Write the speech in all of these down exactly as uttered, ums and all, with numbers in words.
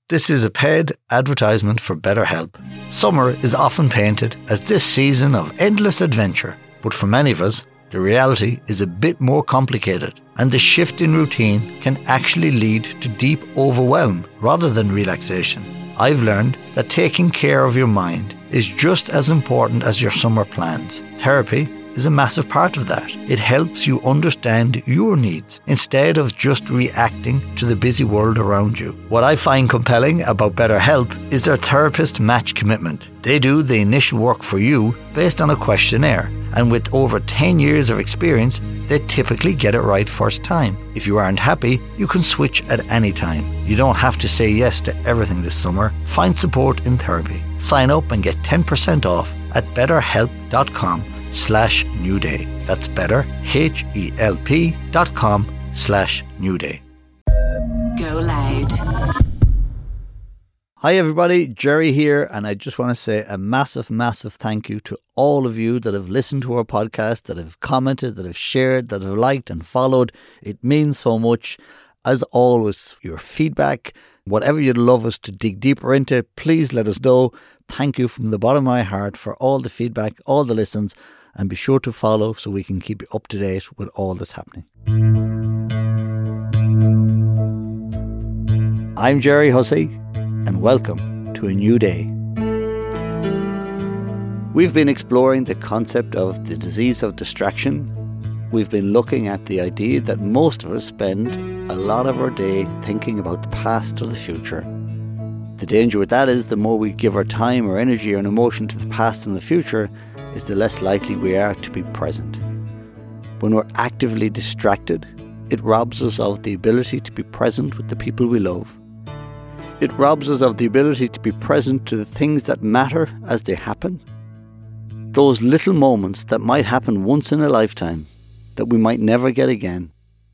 This is a paid advertisement for BetterHelp. Summer is often painted as this season of endless adventure, but for many of us, the reality is a bit more complicated, and the shift in routine can actually lead to deep overwhelm rather than relaxation. I've learned that taking care of your mind is just as important as your summer plans. Therapy is a massive part of that. It helps you understand your needs instead of just reacting to the busy world around you. What I find compelling about BetterHelp is their therapist match commitment. They do the initial work for you based on a questionnaire, and with over ten years of experience, they typically get it right first time. If you aren't happy, you can switch at any time. You don't have to say yes to everything this summer. Find support in therapy. Sign up and get ten percent off at betterhelp.com slash new day. That's better, H-E-L-P dot com slash new day. Go loud. Hi everybody, Jerry here, and I just want to say a massive, massive thank you to all of you that have listened to our podcast, that have commented, that have shared, that have liked and followed. It means so much. As always, your feedback, whatever you'd love us to dig deeper into, please let us know. Thank you from the bottom of my heart for all the feedback, all the listens, and be sure to follow so we can keep you up to date with all that's happening. I'm Jerry Hussey, and welcome to a new day. We've been exploring the concept of the disease of distraction. We've been looking at the idea that most of us spend a lot of our day thinking about the past or the future. The danger with that is the more we give our time or energy or emotion to the past and the future, is the less likely we are to be present. When we're actively distracted, it robs us of the ability to be present with the people we love. It robs us of the ability to be present to the things that matter as they happen. Those little moments that might happen once in a lifetime, that we might never get again.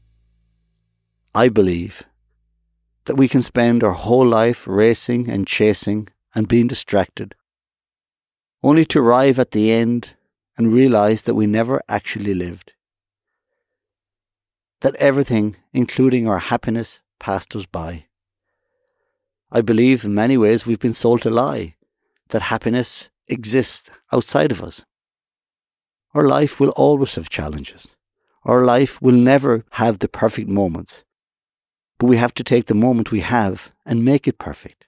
I believe that we can spend our whole life racing and chasing and being distracted, only to arrive at the end and realize that we never actually lived. That everything, including our happiness, passed us by. I believe in many ways we've been sold a lie, that happiness exists outside of us. Our life will always have challenges. Our life will never have the perfect moments. But we have to take the moment we have and make it perfect.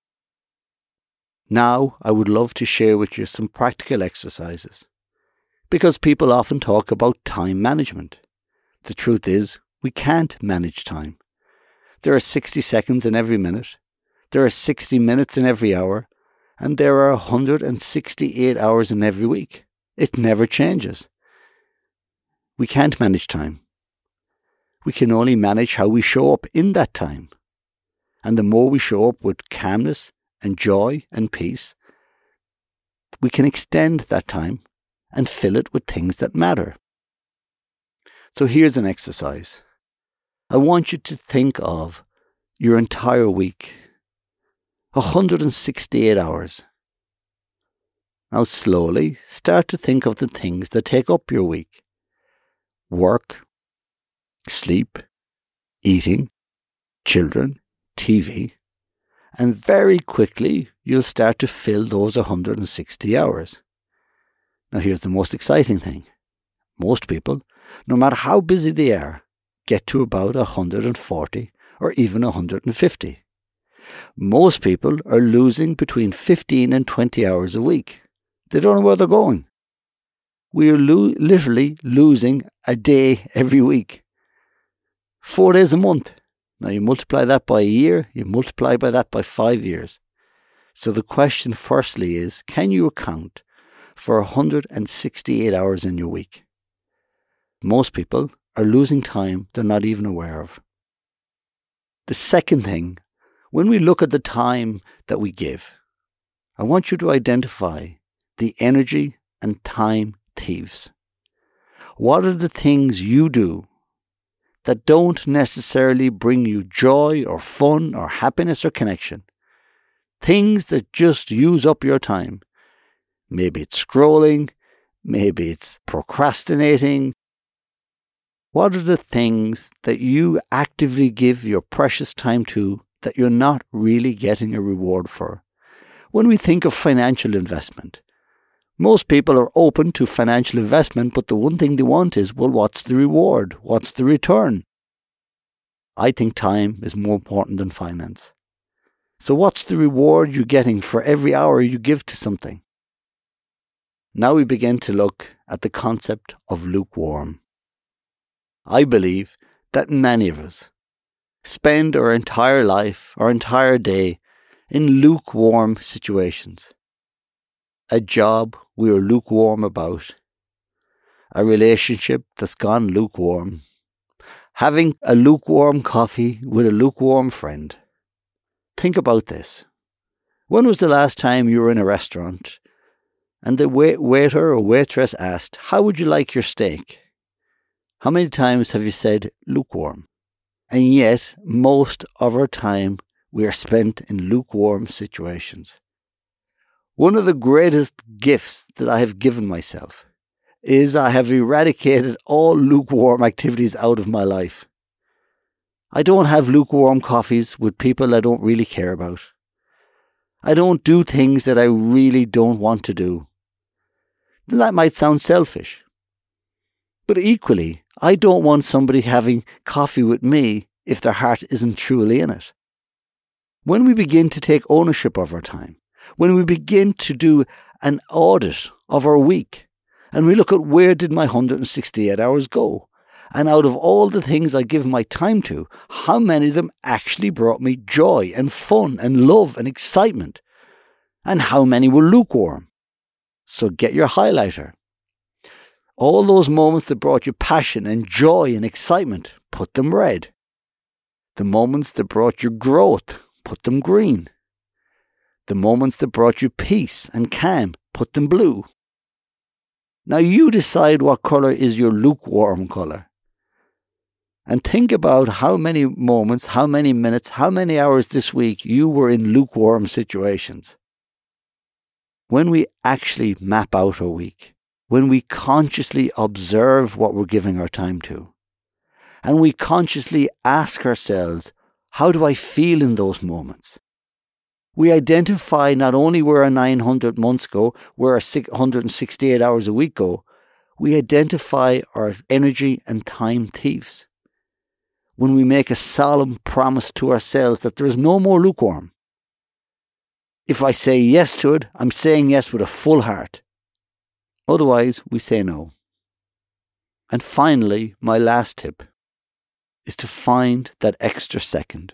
Now, I would love to share with you some practical exercises, because people often talk about time management. The truth is, we can't manage time. There are sixty seconds in every minute, there are sixty minutes in every hour, and there are one hundred sixty-eight hours in every week. It never changes. We can't manage time. We can only manage how we show up in that time. And the more we show up with calmness and joy and peace, we can extend that time and fill it with things that matter. So here's an exercise. I want you to think of your entire week, one hundred sixty-eight hours. Now slowly start to think of the things that take up your week. Work, sleep, eating, children, T V, and very quickly you'll start to fill those one hundred sixty hours. Now here's the most exciting thing. Most people, no matter how busy they are, get to about one hundred forty or even one hundred fifty. Most people are losing between fifteen and twenty hours a week. They don't know where they're going. We are lo- literally losing a day every week. Four days a month. Now you multiply that by a year, you multiply by that by five years. So the question firstly is, can you account for one hundred sixty-eight hours in your week? Most people are losing time they're not even aware of. The second thing, when we look at the time that we give, I want you to identify the energy and time thieves. What are the things you do that don't necessarily bring you joy or fun or happiness or connection? Things that just use up your time. Maybe it's scrolling, maybe it's procrastinating. What are the things that you actively give your precious time to that you're not really getting a reward for. When we think of financial investment, most people are open to financial investment, but the one thing they want is, well, what's the reward? What's the return? I think time is more important than finance. So what's the reward you're getting for every hour you give to something? Now we begin to look at the concept of lukewarm. I believe that many of us spend our entire life, our entire day, in lukewarm situations. A job we are lukewarm about. A relationship that's gone lukewarm. Having a lukewarm coffee with a lukewarm friend. Think about this. When was the last time you were in a restaurant and the wait- waiter or waitress asked, "How would you like your steak?" How many times have you said lukewarm? And yet, most of our time we are spent in lukewarm situations. One of the greatest gifts that I have given myself is I have eradicated all lukewarm activities out of my life. I don't have lukewarm coffees with people I don't really care about. I don't do things that I really don't want to do. That might sound selfish. But equally, I don't want somebody having coffee with me if their heart isn't truly in it. When we begin to take ownership of our time, when we begin to do an audit of our week, and we look at where did my one hundred sixty-eight hours go, and out of all the things I give my time to, how many of them actually brought me joy and fun and love and excitement, and how many were lukewarm? So get your highlighter. All those moments that brought you passion and joy and excitement, put them red. The moments that brought you growth, put them green. The moments that brought you peace and calm, put them blue. Now you decide what colour is your lukewarm colour. And think about how many moments, how many minutes, how many hours this week you were in lukewarm situations. When we actually map out our week, when we consciously observe what we're giving our time to, and we consciously ask ourselves, how do I feel in those moments? We identify not only where our nine hundred months go, where our one hundred sixty-eight hours a week go, we identify our energy and time thieves. When we make a solemn promise to ourselves that there is no more lukewarm. If I say yes to it, I'm saying yes with a full heart. Otherwise, we say no. And finally, my last tip is to find that extra second.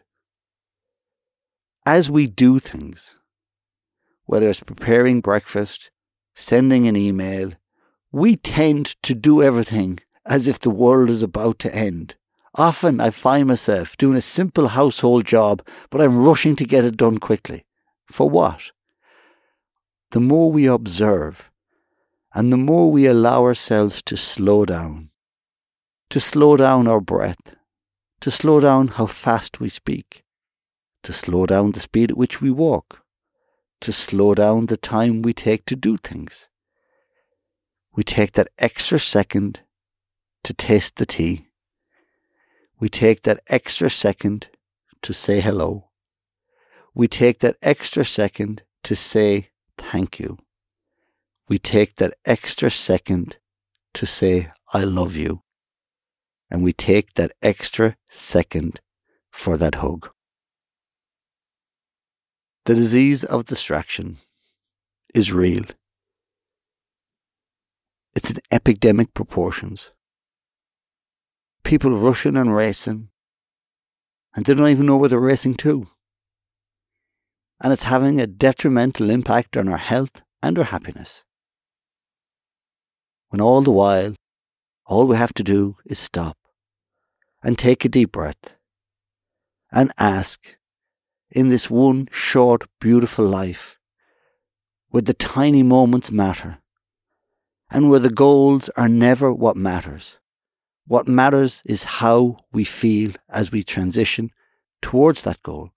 As we do things, whether it's preparing breakfast, sending an email, we tend to do everything as if the world is about to end. Often I find myself doing a simple household job, but I'm rushing to get it done quickly. For what? The more we observe, and the more we allow ourselves to slow down, to slow down our breath, to slow down how fast we speak, to slow down the speed at which we walk, to slow down the time we take to do things. We take that extra second to taste the tea. We take that extra second to say hello. We take that extra second to say thank you. We take that extra second to say I love you. And we take that extra second for that hug. The disease of distraction is real. It's in epidemic proportions. People rushing and racing, and they don't even know where they're racing to. And it's having a detrimental impact on our health and our happiness. When all the while, all we have to do is stop and take a deep breath and ask, in this one short, beautiful life, where the tiny moments matter and where the goals are never what matters. What matters is how we feel as we transition towards that goal.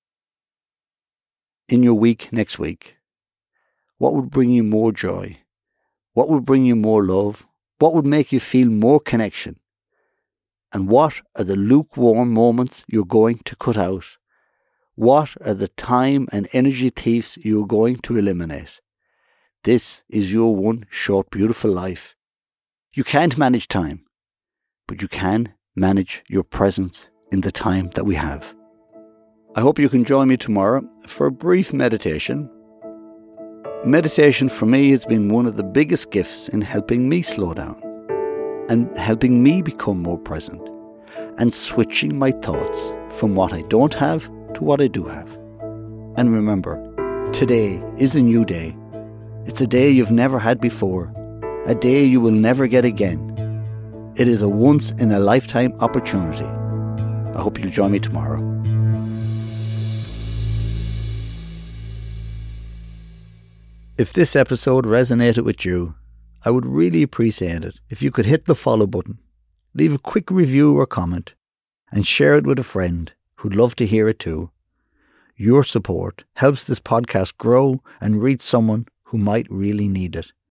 In your week next week, what would bring you more joy? What would bring you more love? What would make you feel more connection? And what are the lukewarm moments you're going to cut out? What are the time and energy thieves you are going to eliminate? This is your one short, beautiful life. You can't manage time, but you can manage your presence in the time that we have. I hope you can join me tomorrow for a brief meditation. Meditation for me has been one of the biggest gifts in helping me slow down and helping me become more present and switching my thoughts from what I don't have to what I do have. And remember, today is a new day. It's a day you've never had before, a day you will never get again. It is a once-in-a-lifetime opportunity. I hope you'll join me tomorrow. If this episode resonated with you, I would really appreciate it if you could hit the follow button, leave a quick review or comment, and share it with a friend who'd love to hear it too. Your support helps this podcast grow and reach someone who might really need it.